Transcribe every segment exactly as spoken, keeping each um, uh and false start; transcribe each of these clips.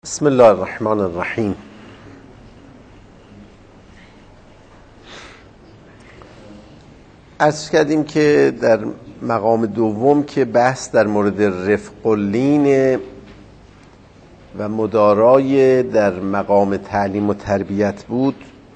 بسم الله الرحمن الرحیم. عرض کردیم که در مقام دوم که بحث در مورد رفق اللین و مدارای در مقام تعلیم و تربیت بود،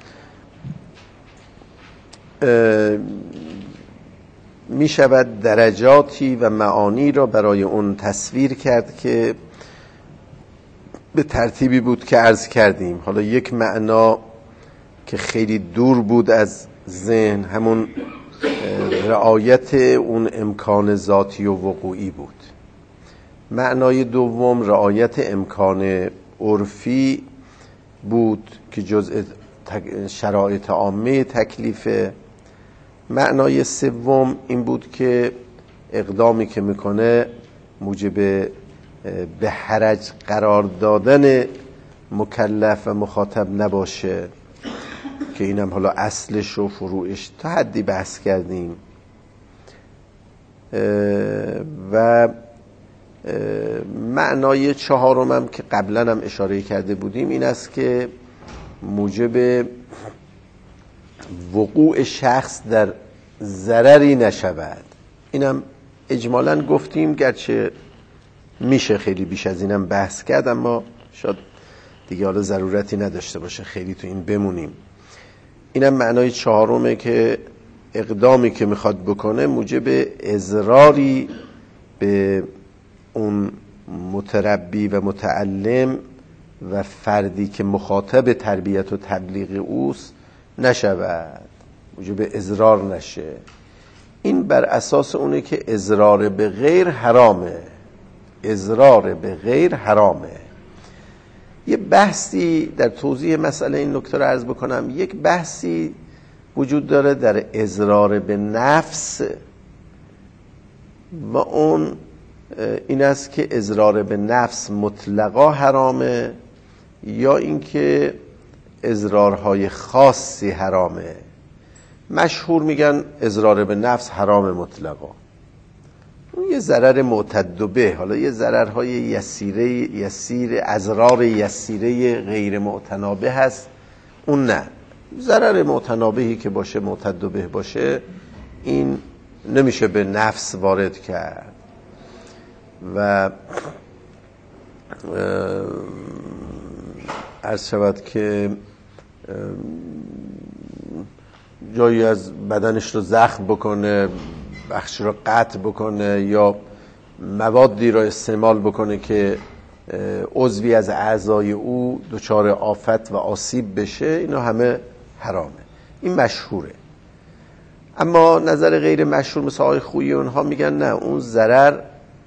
می شود درجاتی و معانی را برای اون تصویر کرد که به ترتیبی بود که عرض کردیم. حالا یک معنا که خیلی دور بود از ذهن همون رعایت اون امکان ذاتی و وقوعی بود. معنای دوم رعایت امکان عرفی بود که جزء شرایط عامه تکلیفه. معنای سوم این بود که اقدامی که میکنه موجب به حرج قرار دادن مکلف و مخاطب نباشه، که اینم حالا اصلش و فروعش تا حدی بحث کردیم. و معنای چهارمم که قبلا هم اشاره کرده بودیم این است که موجب وقوع شخص در ضرری نشود. اینم اجمالاً گفتیم، گرچه میشه خیلی بیش از اینم بحث کرد، اما شاید دیگه حالا ضرورتی نداشته باشه خیلی تو این بمونیم. اینم معنای چهارمه که اقدامی که میخواد بکنه موجب اضراری به اون متربی و متعلم و فردی که مخاطب تربیت و تبلیغ اوست نشود، موجب اضرار نشه. این بر اساس اونه که اضرار به غیر حرامه. اضرار به غیر حرامه. یه بحثی در توضیح مسئله این نکته رو عرض بکنم. یک بحثی وجود داره در اضرار به نفس و اون این است که اضرار به نفس مطلقا حرامه یا اینکه اضرارهای خاصی حرامه. مشهور میگن اضرار به نفس حرام مطلقا. اون یه ضرر معتد به، حالا یه ضررهای یسیره یسیر اضرار یسیره غیر معتنابه هست، اون نه. ضرر معتنابهی که باشه، معتد به باشه، این نمیشه به نفس وارد کرد. و عرض شود که جایی از بدنش رو زخم بکنه، بخش رو قطع بکنه یا موادی رو استعمال بکنه که عضوی از اعضای او دچار آفت و آسیب بشه، اینا همه حرامه. این مشهوره. اما نظر غیر مشهور مثل آقای خویی اونها میگن نه، اون ضرر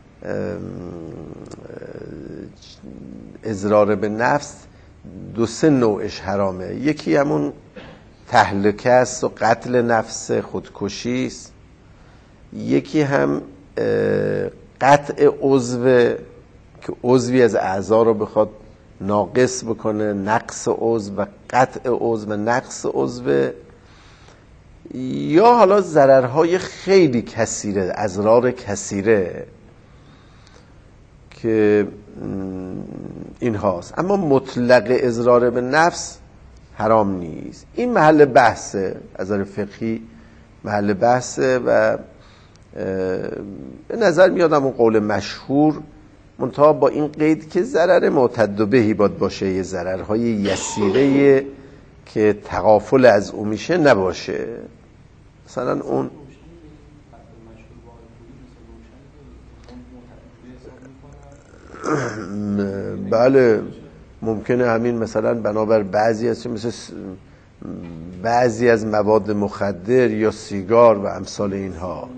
اضرار به نفس دو سه نوعش حرامه. یکی همون تهلکه است و قتل نفس، خودکشی است. یکی هم قطع عضو که عضوی از اعضا رو بخواد ناقص بکنه، نقص عضو و قطع عضو و نقص عضو. یا حالا ضررهای خیلی کثیره، اضرار کثیره که این هاست. اما مطلق اضرار به نفس حرام نیست. این محل بحثه، از نظر فقهی محل بحثه و به نظر میادم اون قول مشهور، منتها با این قید که ضرر معتد بهی باید باشه، یه ضررهای یسیره که تغافل از او میشه نباشه. مثلا اون بله ممکنه همین مثلا بنابر بعضی از مثل بعضی از مواد مخدر یا سیگار و امثال اینها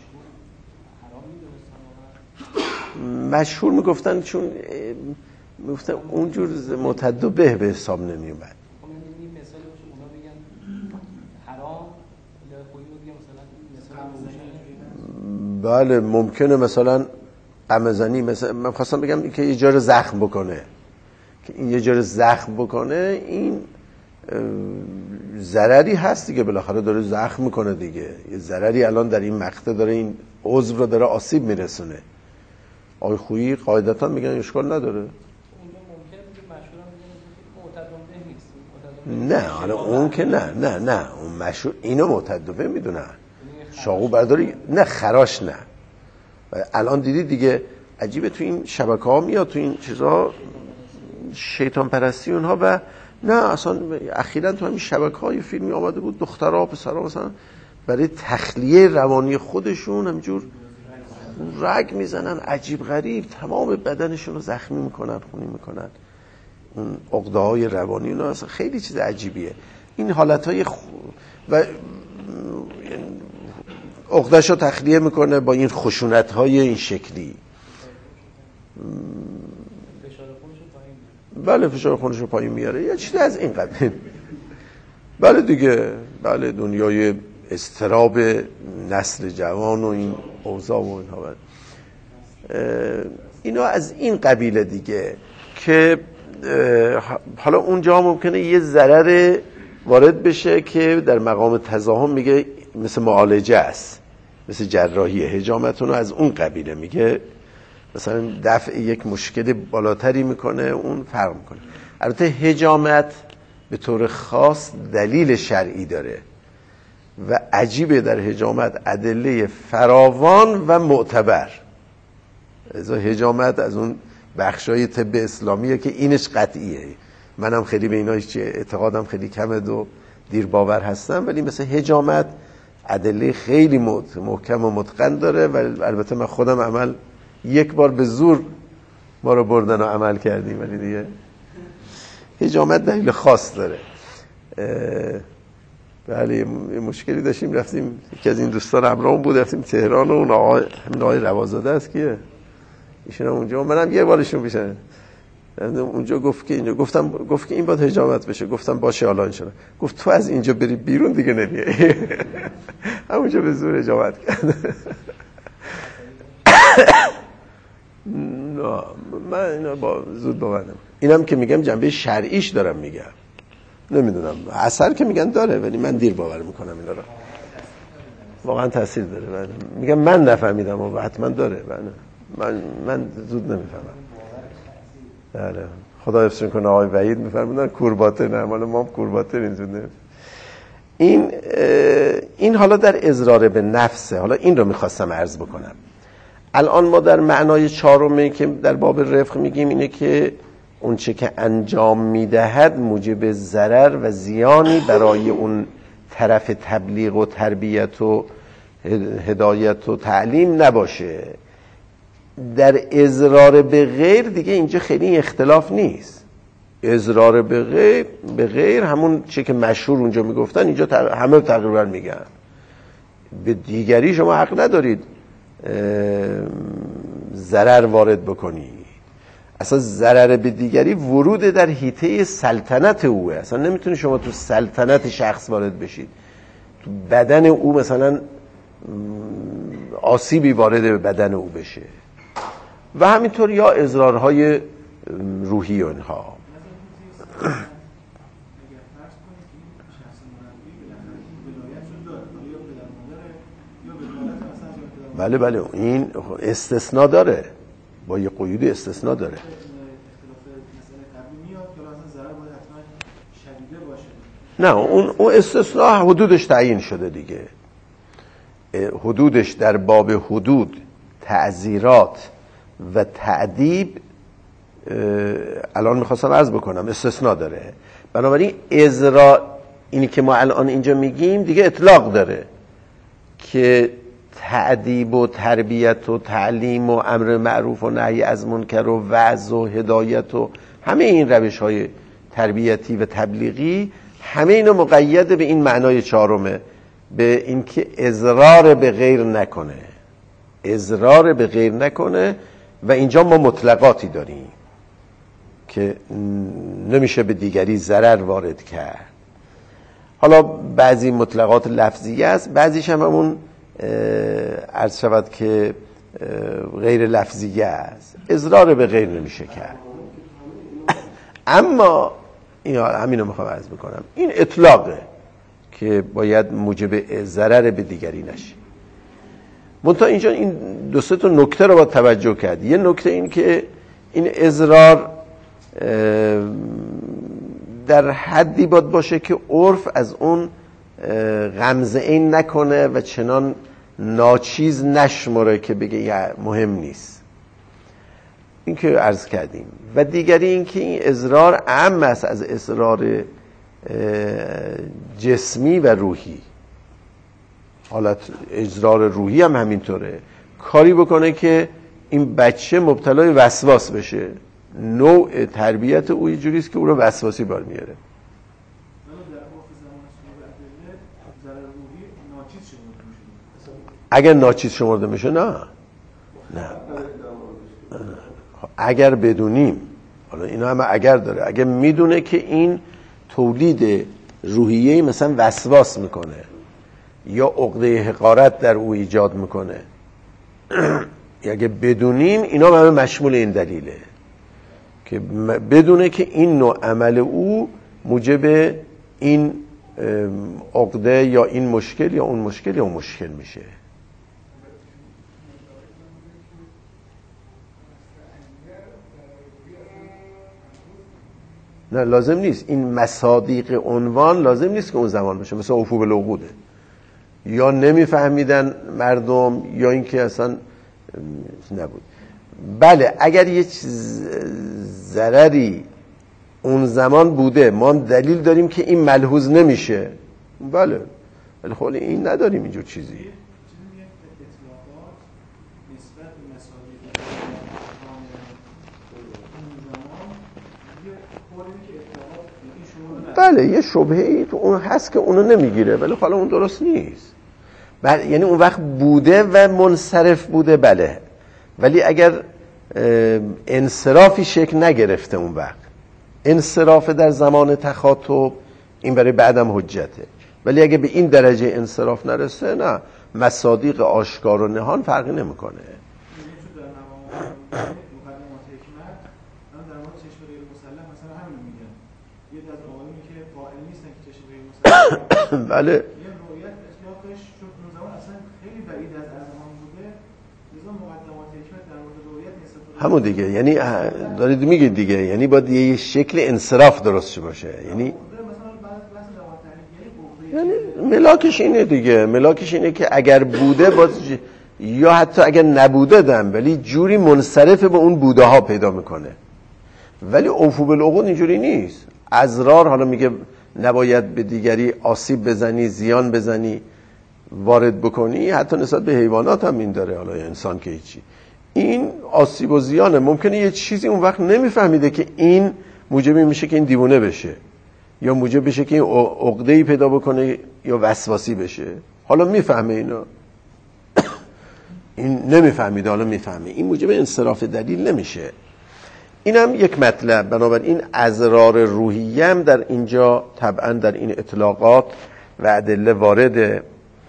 مشهور میگفتن، چون میگفتن اونجور معتد به به حساب نمی اومد. بله ممکنه مثلا قمزنی، مثلا من خواستم بگم که یه جور زخم بکنه، که این یه جور زخم بکنه، این ضرری هست دیگه، بالاخره داره زخم میکنه دیگه، یه ضرری الان در این مقطع داره این عضو رو داره آسیب میرسونه. آقای خویی قاعدتا میگن اشکال نداره. نه حالا اون که نه نه نه اون مشهور اینو معتدبه میدونن شاقو برداری نه خراش نه. و الان دیدید دیگه عجیبه تو این شبکه ها میاد تو این چیزها شیطان پرستی اونها و نه اصلا اخیراً تو همین شبکه های فیلمی آمده بود دخترها پسرها مثلا برای تخلیه روانی خودشون همینجور رگ میزنن عجیب غریب تمام بدنشون رو زخمی میکنن خونی میکنن اون عقده های روانی اونها اصلا خیلی چیز عجیبیه این حالت های خ... و عقده‌شو تخلیه میکنه با این خشونت های این شکلی. بله فشار خونش رو پایین میاره یا چیزی از این قبیل. بله دیگه بله دنیای اضطراب نسل جوان و این اوضاع و اینها اینا از این قبیله دیگه که حالا اونجا ممکنه یه ضرر وارد بشه که در مقام تضاهم میگه مثل معالجه است مثل جراحی حجامتون از اون قبیله میگه مثلا دفع یک مشکل بالاتری میکنه اون فرق میکنه. البته حجامت به طور خاص دلیل شرعی داره و عجیبه در حجامت ادله فراوان و معتبر. از حجامت از اون بخشای طب اسلامیه که اینش قطعیه. منم خیلی به اینا هیچ اعتقادم خیلی کمه و دیر باور هستم ولی مثل حجامت ادله خیلی محکم و متقن داره و البته من خودم عمل یک بار به زور ما رو بردن و عمل کردیم ولی دیگه حجامت دلیل خاص داره. بله یه مشکلی داشتیم رفتیم یکی از این دوستان همراهمون بود رفتیم تهران و اون آقای همین آقای روازاده است که ایشون اونجا منم یه بارشون بشن اونجا گفت که اینجا گفتم گفت که این باید حجامت بشه گفتم باشه حالا ان شاءالله گفت تو از اینجا بری بیرون دیگه نمیای همونجا به زور حجامت کرد. نه من اینا با زود باورم اینم که میگم جنبه شرعیش دارم میگم نمیدونم اثر که میگن داره ولی من دیر باور میکنم اینا رو واقعا تاثیر داره. من میگم من نفهمیدم و حتما داره من من من زود نمیفهمم. بله خدا حفظش کنه. آقای وحید میفرمودن کورباته نه مال ما کورباته اینجوری این این حالا در اضرار به نفسه. حالا این رو میخواستم عرض بکنم. الان ما در معنای چهارمی که در باب رفق میگیم اینه که اون چه که انجام میدهد موجب ضرر و زیانی برای اون طرف تبلیغ و تربیت و هدایت و تعلیم نباشه. در اضرار به غیر دیگه اینجا خیلی اختلاف نیست. اضرار به غیر به غیر همون چه که مشهور اونجا میگفتن اینجا همه تقریبا میگن. به دیگری شما حق ندارید ضرر وارد بکنی. اصلا ضرر به دیگری ورود در حیطه سلطنت اوه. اصلا نمیتونی شما تو سلطنت شخص وارد بشید. تو بدن او مثلا آسیبی وارد به بدن او بشه و همینطور یا اضرارهای روحی و اینها. بله بله این استثناء داره با یه قیود استثناء داره. نه اون اون استثناء حدودش تعیین شده دیگه. حدودش در باب حدود تعزیرات و تعذیب الان میخواستم عرض بکنم استثناء داره. بنابراین ازرا اینی که ما الان اینجا میگیم دیگه اطلاق داره که تعذیب و تربیت و تعلیم و امر معروف و نهی از منکر و وعظ و هدایت و همه این روش های تربیتی و تبلیغی همه اینو مقید به این معنای چهارمه، به اینکه اضرار به غیر نکنه. اضرار به غیر نکنه و اینجا ما مطلقاتی داریم که نمیشه به دیگری ضرر وارد کرد. حالا بعضی مطلقات لفظی است، بعضیش هم همون عرض شود که غیر لفظی است. اضرار به غیر نمیشه کرد. اما این همینو میخوام عرض بکنم، این اطلاقه که باید موجب ضرر به دیگری نشه. منتها اینجا این دو سه تا نکته رو باید توجه کرد. یه نکته این که این اضرار در حدی باید باشه که عرف از اون غمزه این نکنه و چنان ناچیز نشمره که بگه مهم نیست. این که عرض کردیم. و دیگری این که این اضرار اعم است از اضرار جسمی و روحی. حالت اضرار روحی هم همینطوره، کاری بکنه که این بچه مبتلای وسواس بشه، نوع تربیت او یه جوریست که او رو وسواسی بار میاره. اگر ناچیز شمرده میشه نه نه اگر بدونیم، حالا اینا هم اگر داره، اگر میدونه که این تولید روحیه‌ای مثلا وسواس میکنه یا عقده حقارت در او ایجاد میکنه، اگه بدونیم اینا همه مشمول این دلیله که بدونه که این نوع عمل او موجب این عقده یا این مشکل یا اون مشکل یا اون مشکل میشه. نه لازم نیست این مصادیق عنوان لازم نیست که اون زمان باشه، مثل افو بالعقوده، یا نمیفهمیدن مردم یا اینکه اصلا نبود. بله اگر یه ضرری اون زمان بوده ما دلیل داریم که این ملحوظ نمیشه، بله، ولی خب این نداریم اینجور چیزی. بله یه شبهه‌ای تو اون هست که اونو نمیگیره، ولی حالا اون درست نیست. بله یعنی اون وقت بوده و منصرف بوده، بله، ولی اگر انصرافی شکل نگرفته اون وقت، انصراف در زمان تخاطب این برای بعدم حجته، ولی اگه به این درجه انصراف نرسه نه، مصادیق آشکار و نهان فرقی نمیکنه. بله یه رویت اطلاقش چون اون زمان اصلا خیلی بعید از زمان بوده، لذا مقدمات حکمت در مورد رویت نسبت همون دیگه، یعنی دارید میگید دیگه، یعنی باید یه شکل انصراف درست باشه، یعنی مثلا بحث دوات یعنی ملاکش اینه دیگه، ملاکش اینه که اگر بوده باز ج... یا حتی اگر نبوده دم ولی جوری منصرف به اون بوده ها پیدا میکنه. ولی اوفو بالعقود اینجوری نیست. ازرار حالا میگه نباید به دیگری آسیب بزنی، زیان بزنی، وارد بکنی، حتی نسبت به حیوانات هم این داره، حالا انسان که هیچی. این آسیب و زیانه، ممکنه یه چیزی اون وقت نمیفهمیده که این موجبی میشه که این دیوونه بشه، یا موجب بشه که این عقده‌ای پیدا بکنه یا وسواسی بشه. حالا میفهمه اینو این نمیفهمیده، حالا میفهمه، این موجب انصراف دلیل نمیشه. اینم یک مطلب. بنابراین ازرار روحیه هم در اینجا طبعا در این اطلاقات و ادله وارده.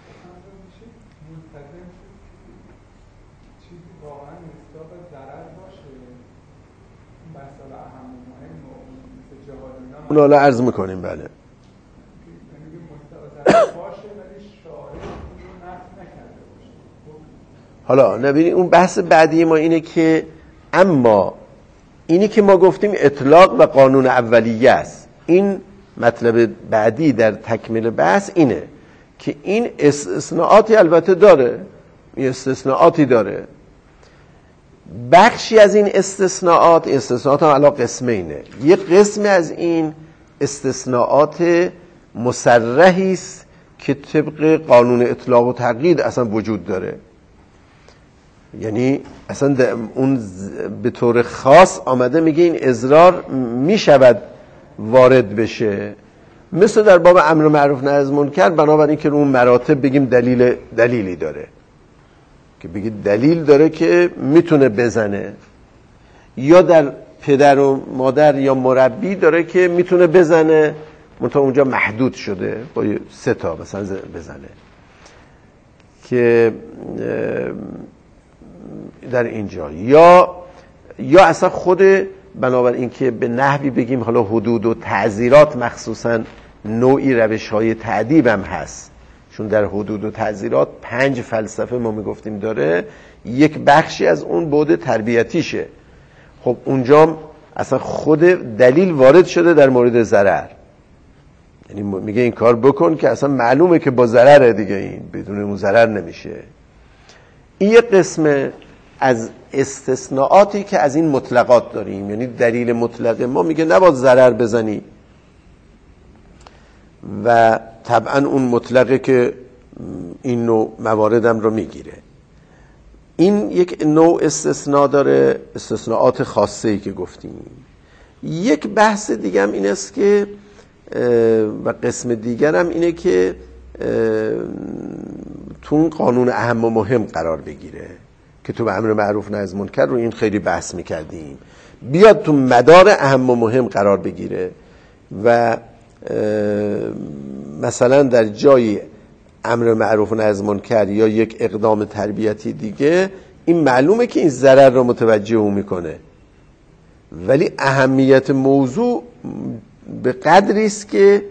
اون حالا عرض میکنیم. بله حالا نبینید اون بحث بعدی ما اینه که اما اینی که ما گفتیم اطلاق و قانون اولیه است، این مطلب بعدی در تکمیل بحث اینه که این استثناءاتی البته داره، این استثناءاتی داره، بخشی از این استثناءات استثناءات هم علا قسمینه. یک قسم از این استثناءات مصرحی است که طبق قانون اطلاق و تقیید اصلا وجود داره، یعنی اصلا اون به طور خاص آمده میگه این اضرار میشود وارد بشه، مثل در باب امر معروف نهی از منکر، بنابراین که اون مراتب بگیم دلیل دلیلی داره که بگید دلیل داره که میتونه بزنه، یا در پدر و مادر یا مربی داره که میتونه بزنه منتها اونجا محدود شده با سه تا مثلا بزنه، که در اینجا یا یا اصلا خود بنابراین که به نحوی بگیم حالا حدود و تعزیرات مخصوصا نوعی روش‌های تعدیب هم هست، چون در حدود و تعزیرات پنج فلسفه ما میگفتیم داره، یک بخشی از اون بعد تربیتیشه. خب اونجا اصلا خود دلیل وارد شده در مورد ضرر، یعنی میگه این کار بکن که اصلا معلومه که با ضرره دیگه، این بدون اون ضرر نمیشه. این یه قسم از استثناءاتی که از این مطلقات داریم، یعنی دلیل مطلق ما میگه نباید ضرر بزنی و طبعا اون مطلقه که این نوع مواردم رو میگیره. این یک نوع استثناء داره، استثناءات خاصه‌ای که گفتیم. یک بحث دیگه هم این است که و قسم دیگر هم اینه که تو اون قانون اهم و مهم قرار بگیره که تو به امر معروف نهی از منکر رو این خیلی بحث میکردیم، بیاد تو مدار اهم و مهم قرار بگیره و مثلا در جای امر معروف نهی از منکر یا یک اقدام تربیتی دیگه این معلومه که این ضرر رو متوجه اون میکنه، ولی اهمیت موضوع به قدری است که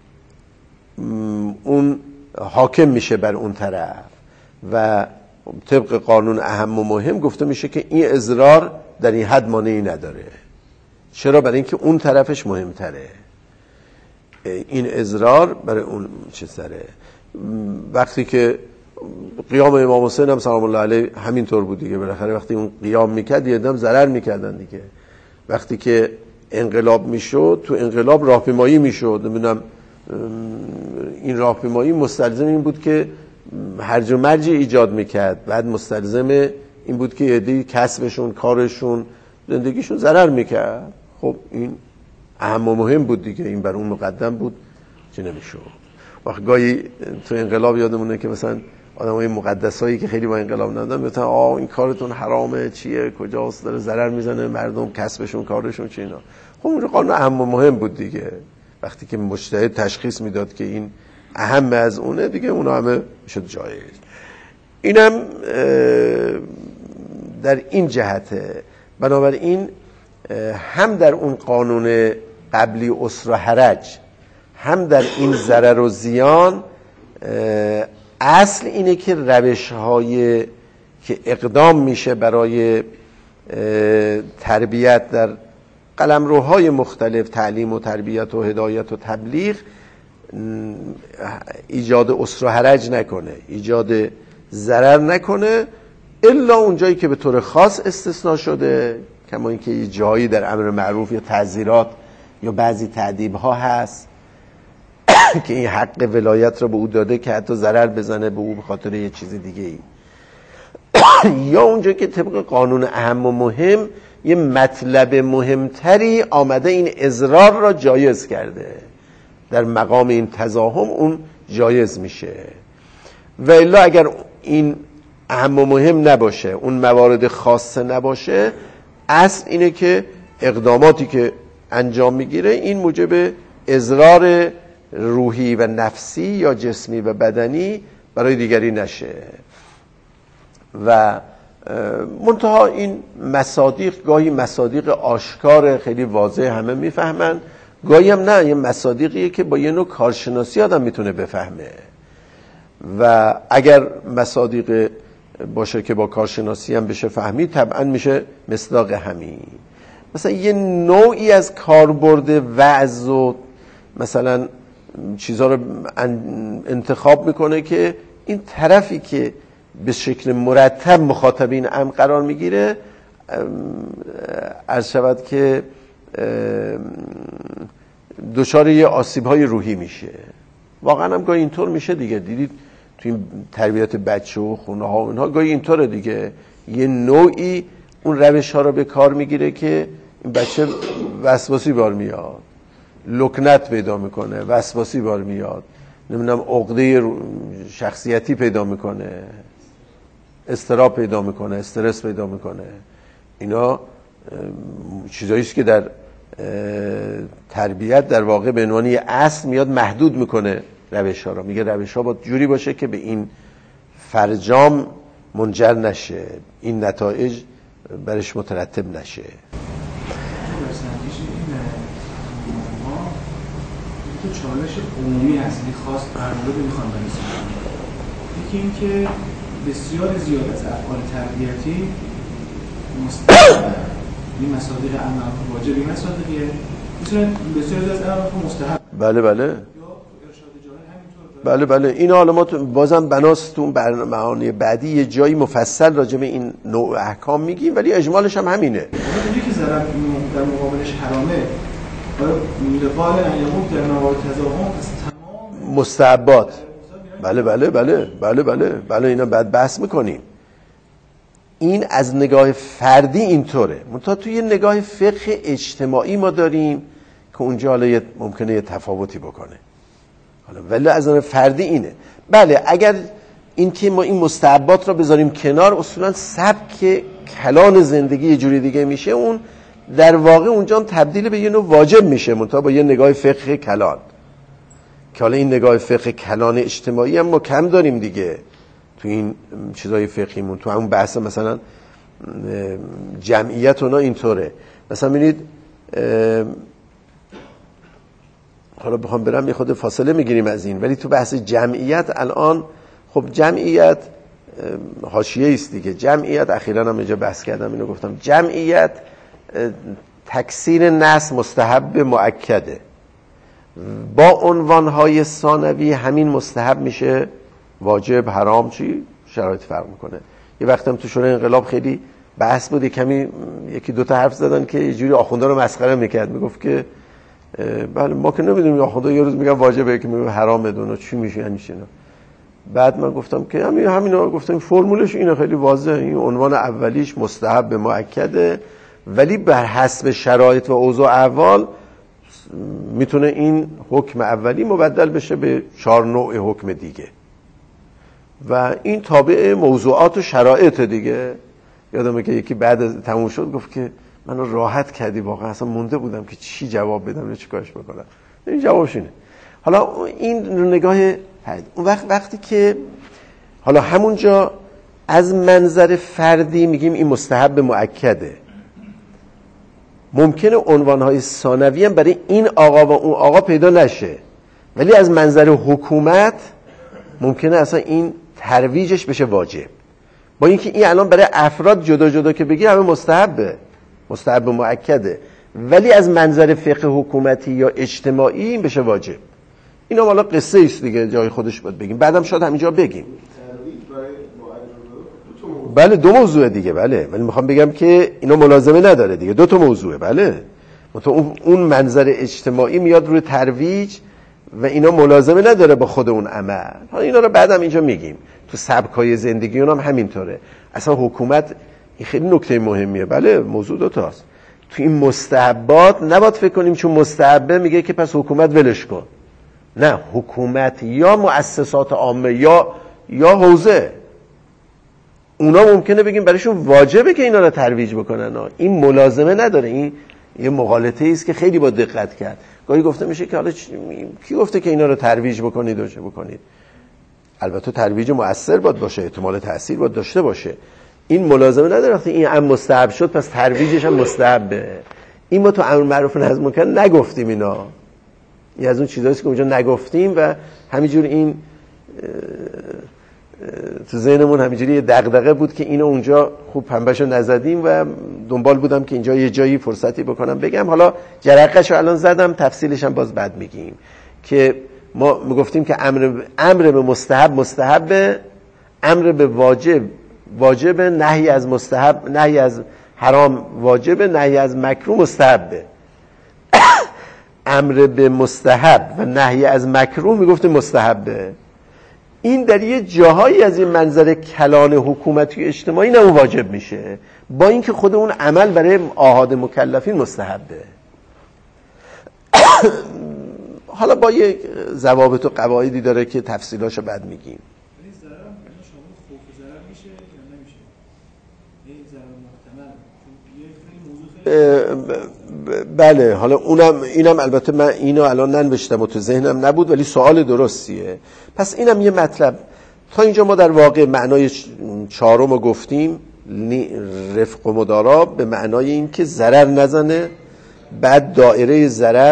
اون حاکم میشه بر اون طرف و طبق قانون اهم و مهم گفته میشه که این اضرار در این حد مانعی نداره. چرا؟ برای اینکه اون طرفش مهمتره، این اضرار برای اون چه سره. وقتی که قیام امام حسین هم سلام الله علیه همینطور بود دیگه، بالاخره وقتی اون قیام میکرد یه دم ضرر میکردن دیگه. وقتی که انقلاب میشد، تو انقلاب راهپیمایی میشد، نمیدونم این راهپیمایی مستلزم این بود که هرج و مرج ایجاد میکرد، بعد مستلزم این بود که عده‌ای کسبشون، کارشون، زندگیشون ضرر میکرد. خب این اهم و مهم بود دیگه، این بر اون مقدم بود چه نمیشد. وقت گاهی تو انقلاب یادمونه که مثلا آدمای مقدسایی که خیلی با انقلاب ندادن میگفتن آ این کارتون حرامه، چیه، کجاست، داره ضرر میزنه مردم، کسبشون، کارشون، چه اینا. خب اون قانون اهم و مهم بود دیگه. وقتی که مجتهد تشخیص میداد که این اهم از اونه دیگه، اونا همه شد جایز. اینم در این جهته. بنابراین هم در اون قانون قبلی اسر و حرج، هم در این ضرر و زیان اصل اینه که روش‌های که اقدام میشه برای تربیت در قلمروهای مختلف، تعلیم و تربیت و هدایت و تبلیغ، ایجاد اسر و حرج نکنه، ایجاد ضرر نکنه، الا اونجایی که به طور خاص استثناء شده، کما اینکه یه جایی در امر معروف یا تعزیرات یا بعضی تعدیب ها هست که این حق ولایت رو به او داده که حتی ضرر بزنه به او به خاطر یه چیز دیگه ای، یا اونجا که طبق قانون اهم و مهم یه مطلب مهمتری آمده این اضرار را جایز کرده، در مقام این تزاحم اون جایز میشه. و الا اگر این اهم و مهم نباشه، اون موارد خاصه نباشه، اصل اینه که اقداماتی که انجام میگیره این موجب اضرار روحی و نفسی یا جسمی و بدنی برای دیگری نشه. و منتها این مصادیق گاهی مصادیق آشکار خیلی واضح همه میفهمن، گاهی هم نه، یه مصادیقیه که با یه نوع کارشناسی آدم میتونه بفهمه. و اگر مصادیق باشه که با کارشناسی هم بشه فهمید، طبعا میشه مصداق همین. مثلا یه نوعی از کاربرد وعظ و مثلا چیزها رو انتخاب میکنه که این طرفی که به شکل مرتب مخاطبین هم قرار میگیره، عرض شود که دچار یه آسیب‌های روحی میشه. واقعا هم گاهی اینطور میشه دیگه، دیدید تو این تربیت بچه و خونه ها و اینها گاهی اینطوره دیگه، یه نوعی اون روش ها رو به کار میگیره که این بچه وسواسی بار میاد، لکنت پیدا میکنه، وسواسی بار میاد، نمیدونم عقده شخصیتی پیدا میکنه، اضطراب پیدا میکنه، استرس پیدا میکنه. اینا چیزایی است که در تربیت در واقع به عنوان یه اصل میاد محدود میکنه روش ها رو. میگه روش ها باید جوری باشه که به این فرجام منجر نشه، این نتایج برش مترتب نشه. تو چالش عمومی هست که خاص پرمورد میخوام برسونم. یکی این که بسیار زیاد از افعال تربیتی مستقیم این مصادیق امر واجبی مصادیقیه میتونه بسیاری از امر مستحب. بله بله بله بله این حالا ما بازم بناست تو برنامه‌های بعدی یه جایی مفصل راجع به این نوع احکام میگیم، ولی اجمالش هم همینه. اونجوری که ضرر در مقابلش حرامه لقال ان یموت در نوار تزاهم پس تمام مستحبات. بله بله بله بله بله بله اینا بعد بحث میکنیم. این از نگاه فردی اینطوره، منتها توی یه نگاه فقه اجتماعی ما داریم که اونجا حالا ممکنه یه تفاوتی بکنه. حالا ولی از نظر فردی اینه. بله اگر این که ما این مستحبات را بذاریم کنار، اصولا سبک کلان زندگی یه جوری دیگه میشه، اون در واقع اونجا تبدیل به یه نوع واجب میشه، منتها با یه نگاه فقه کلان، که حالا این نگاه فقه کلان اجتماعی هم ما کم داریم دیگه تو این چیزای فقهیمون. تو همون بحث مثلا جمعیت اونا اینطوره، مثلا ببینید حالا بخوام برم یه خود فاصله میگیریم از این، ولی تو بحث جمعیت الان خب جمعیت حاشیه است دیگه. جمعیت اخیراً هم اینجا بحث کردم، اینو گفتم، جمعیت تکثیر نسل مستحب مؤکده، با عنوانهای ثانوی همین مستحب میشه واجب، حرام، چی شرایط فرق میکنه. یه وقتم تو شورای انقلاب خیلی بحث بود، کمی یکی دوتا حرف زدن که یه جوری آخونده رو مسخره میکرد، میگفت که بله ما که نمیدونیم آخونده یه روز میگن واجبه که میگه حرامه، دونه چی میشه یعنی چی. بعد من گفتم که همین همینا، گفتم این فرمولش اینه خیلی واضحه، این عنوان اولیش مستحب مؤکده، ولی بر حسب شرایط و اوضاع احوال میتونه این حکم اولی مبدل بشه به چهار نوع حکم دیگه، و این تابع موضوعات و شرایط دیگه. یادمه که یکی بعد از تموم شد گفت که منو راحت کردی، واقعا اصلا مونده بودم که چی جواب بدم، چی کارش بکنم. این جوابش اینه. حالا این نگاه اون وقت وقتی که حالا همونجا از منظر فردی میگیم این مستحب مؤکده، ممکنه عنوانهای ثانوی هم برای این آقا و اون آقا پیدا نشه، ولی از منظر حکومت ممکنه اصلا این ترویجش بشه واجب، با اینکه این الان برای افراد جدا جدا که بگی همه مستحبه، مستحب مؤکده، ولی از منظر فقه حکومتی یا اجتماعی این بشه واجب. اینا حالا قصه است دیگه، جای خودش باید بگیم، بعدم شاید همینجا بگیم. بله دو موضوع دیگه، بله، ولی میخوام بگم که اینا ملازمه نداره دیگه، دو تا موضوعه. بله اون منظر اجتماعی میاد روی ترویج و اینا ملازمه نداره با خود اون عمل. حالا اینا رو بعدم اینجا میگیم. تو سبکای زندگی اونم همینطوره. اصلا حکومت این خیلی نکته مهمیه. بله موضوع دو تاست. تو این مستحبات نباید فکر کنیم چون مستحبه میگه که پس حکومت ولش کن. نه، حکومت یا مؤسسات عامه یا یا حوزه، اونا ممکنه بگیم برایشون واجبه که اینا رو ترویج بکنن. این ملازمه نداره. این یه مغالطه است که خیلی با دقت کرد. گاهی گفته میشه که حالا کی گفته که اینا رو ترویج بکنید و چه بکنید؟ البته ترویج مؤثر باید باشه، احتمال تأثیر باید داشته باشه. این ملازمه نداره. وقتی این امر مستحب شد پس ترویجش هم مستحبه. این ما تو امر معروف و نهی از منکر نگفتیم. اینا این از اون چیزاییه که اونجا نگفتیم و همینجور این تو ذهنمون همینجوری یه دغدغه بود که اینو اونجا خوب پنبهشو نزدیم و دنبال بودم که اینجا یه جایی فرصتی بکنم بگم. حالا جرقه‌شو الان زدم، تفصیلش هم باز بعد میگیم. که ما میگفتیم که امر امر به مستحب مستحبه، امر به واجب واجبه، نهی از مستحب نهی از حرام واجبه، نهی از مکروه مستحبه. امر به مستحب و نهی از مکروه میگفتیم مستحبه. این در یه جاهایی از این منظر کلان حکومتی و اجتماعی نه واجب میشه، با اینکه خود اون عمل برای آحاد مکلفین مستحبه. حالا با یه ضوابط و قواعدی داره که تفصیلاشو بعد میگیم. ولی ضرر هم شامل خوف ضرر میشه یا نمیشه؟ این ضرر محتمل چون یه خیلی موضوع خیلی بله. حالا اونم اینم البته من اینو الان ننوشتم و تو ذهنم نبود، ولی سوال درستیه. پس اینم یه مطلب. تا اینجا ما در واقع معنای چهارم رو گفتیم، رفق و مدارا، به معنای این که ضرر نزنه. بعد دایره ضرر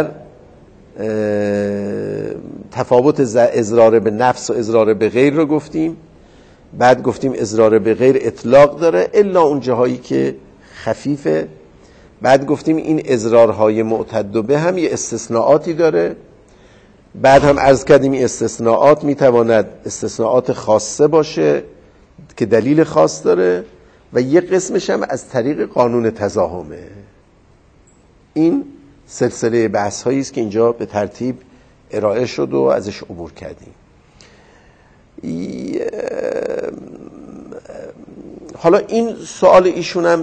تفاوت اضرار به نفس و اضرار به غیر رو گفتیم. بعد گفتیم اضرار به غیر اطلاق داره الا اون جاهایی که خفیفه بعد گفتیم این اضرارهای معتد به هم یه استثناءاتی داره. بعد هم عرض کردیم این استثناءات میتواند استثناءات خاصه باشه که دلیل خاص داره و یه قسمش هم از طریق قانون تزاحمه. این سلسله بحث هایی است که اینجا به ترتیب ارائه شد و ازش عبور کردیم. حالا این سوال ایشون هم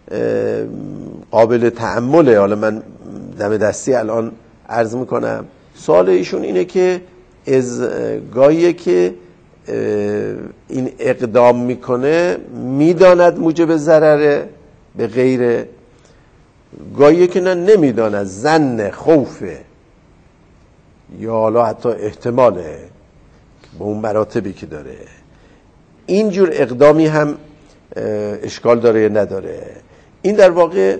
قابل تأمله. حالا من دم دستی الان عرض میکنم. سوال ایشون اینه که از گاهیه که این اقدام میکنه میداند موجب ضرره به غیره، گاهیه که نه نمیداند، ظن، خوفه یا حالا حتی احتماله به اون مراتبی که داره. اینجور اقدامی هم اشکال داره یا نداره. این در واقع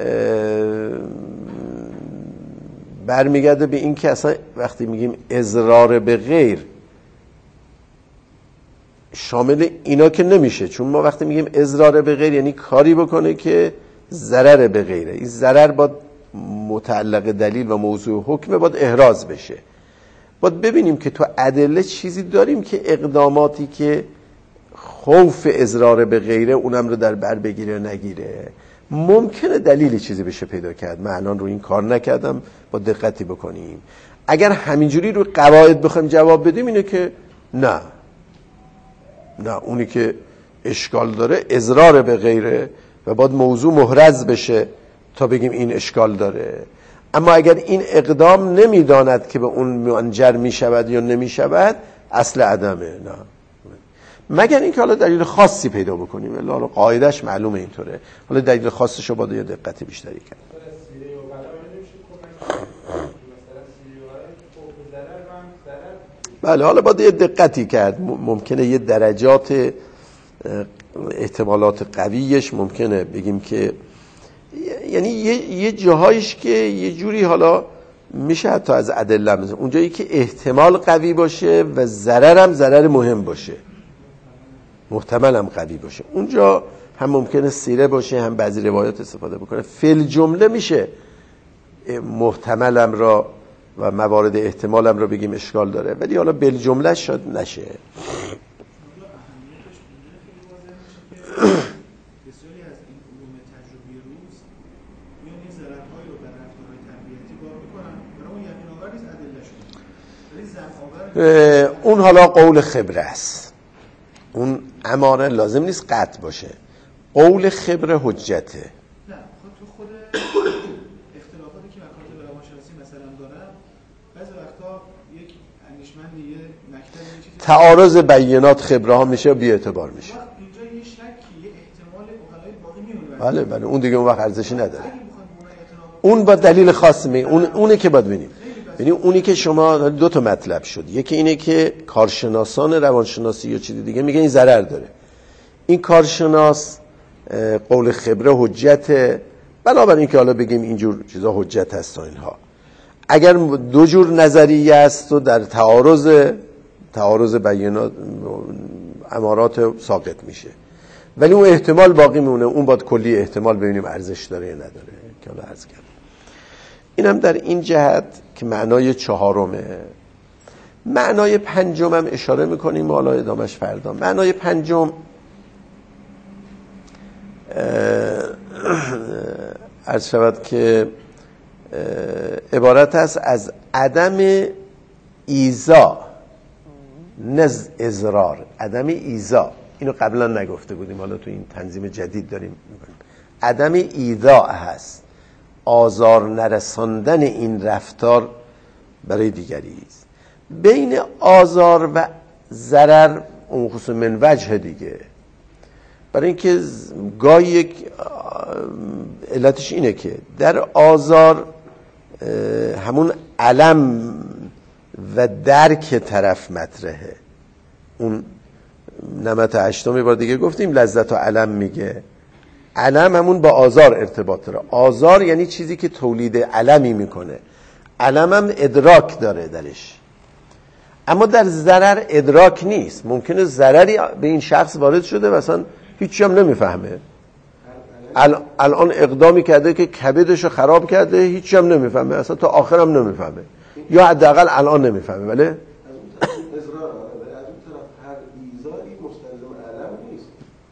برمیگرده به این که اصلا وقتی میگیم اضرار به غیر شامل اینا که نمیشه، چون ما وقتی میگیم اضرار به غیر یعنی کاری بکنه که ضرر به غیره. این ضرر باید متعلق دلیل و موضوع حکم باید احراز بشه. باید ببینیم که تو ادله چیزی داریم که اقداماتی که خوف اضرار به غیره اونم رو در بر بگیره نگیره. ممکنه دلیلی چیزی بشه پیدا کرد. من الان رو این کار نکردم، با دقتی بکنیم. اگر همینجوری رو قواعد بخوایم جواب بدیم اینه که نه نه اونی که اشکال داره اضرار به غیره و باید موضوع محرز بشه تا بگیم این اشکال داره. اما اگر این اقدام نمیداند که به اون منجر میشود یا نمیشود، اصل عدمه. نه مگر اینکه حالا دلیل خاصی پیدا بکنیم، ولی حالا قاعدش معلومه اینطوره. حالا دلیل خاصش رو باید یه دقت بیشتری کرد. بله حالا باید یه دقتی کرد. ممکنه یه درجات احتمالات قویش ممکنه بگیم که یعنی یه, یه جاهایش که یه جوری حالا میشه حتی از ادله مثلا اونجایی که احتمال قوی باشه و ضرر هم ضرر مهم باشه، محتمل هم قوی باشه، اونجا هم ممکنه سیره باشه، هم بعضی روایات استفاده بکنه. فل جمله میشه محتملم را و موارد احتمالم را بگیم اشکال داره، ولی حالا بل جمله شاید نشه. اون حالا قول خبره است. اون اماره لازم نیست قطع باشه. قول خبره حجته. نه خود تو خود اختلافاتی که مکاتب روانشناسی مثلا دارن، بعضی وقتا یک اندیشمند یه مکتب یه چیزی تعارض بیانات خبره ها میشه بی اعتبار میشه. وقت اینجا یه شکی، یه احتمال اقلای باقی میمونه. بله بله اون دیگه اون وقت ارزشی نداره. اون با دلیل خاص می اون اونه که باید ببینیم. یعنی اونی که شما دو تا مطلب شد. یکی اینه که کارشناسان روانشناسی یا چیز دیگه میگن این ضرر داره. این کارشناس قول خبره حجته، بنابراین این که حالا بگیم اینجور چیزا حجت هست و اینها. اگر دو جور نظریه است و در تعارض تعارض بیانات امارات ساقط میشه، ولی اون احتمال باقی میمونه. اون باید کلی احتمال ببینیم ارزش داره یا نداره که حالا عرض کردم. اینم در این جهت که معنای چهارمه. معنای پنجم هم اشاره میکنیم، حالا ادامش فردا. معنای پنجم عرض شود که عبارت است از عدم ایذا، نز اضرار، عدم ایذا. اینو قبلا نگفته بودیم، حالا تو این تنظیم جدید داریم میکنیم. عدم ایذا هست، آزار نرساندن این رفتار برای دیگری است. بین آزار و ضرر اون خصوص من وجه دیگه، برای اینکه گاهی یک علتش اینه که در آزار همون علم و درک طرف مطرحه. اون نمط هشتم بار دیگه گفتیم لذت و علم میگه. علم همون با آزار ارتباط داره. آزار یعنی چیزی که تولید علمی میکنه. علم هم ادراک داره درش. اما در ضرر ادراک نیست. ممکنه ضرری به این شخص وارد شده و اصلا هیچی هم نمیفهمه. الان اقدامی کرده که کبدشو خراب کرده، هیچی هم نمیفهمه، اصلا تا آخر هم نمیفهمه، یا حداقل الان نمیفهمه. ولی از اون اصرار از اون طرف هر ایزایی مستلزم علم نیست.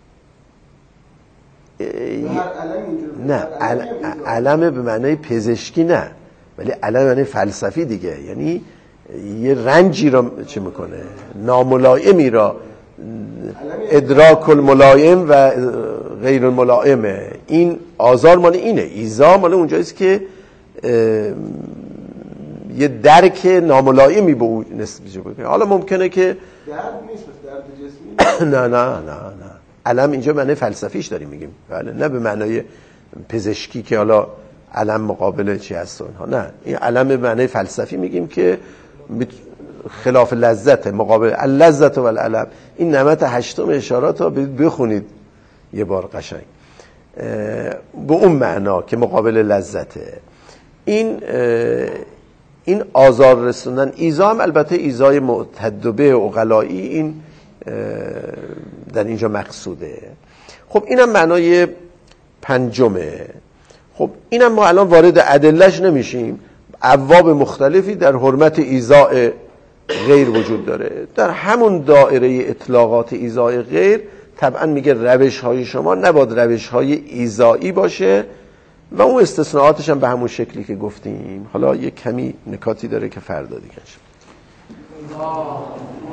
هر علم اینجوری نه، علم به معنای پزشکی نه، ولی علم به معنای فلسفی دیگه. یعنی یه رنجی را چه میکنه، ناملائمی را، ادراک الملائم و غیر الملائمه. این آزار مال اینه، ایزا مال اونجاییست که یه درک ناملائمی به اون نسبت بکنه. حالا ممکنه که درد نیست، درد جسمی نه نه نه نه علم اینجا معنی فلسفیش داریم میگیم، بله، نه به معنای پزشکی که حالا علم مقابل چی هست اونها. نه، این علم به معنی فلسفی میگیم که خلاف لذت، مقابل اللذت و العلم. این نمت هشتم اشارات ها بخونید یه بار قشنگ، به اون معنا که مقابل لذته. این این آزار رسوندن، ایزا هم البته ایزای معتدبه عقلایی، این در اینجا مقصوده. خب اینم معنای پنجمه. خب اینم ما الان وارد ادلهش نمیشیم، ابواب مختلفی در حرمت ایذاء غیر وجود داره. در همون دایره اطلاقات ایذاء غیر طبعا میگه روش های شما نباید روش های ایذایی باشه و اون استثناءاتش هم به همون شکلی که گفتیم. حالا یه کمی نکاتی داره که فردا دیگه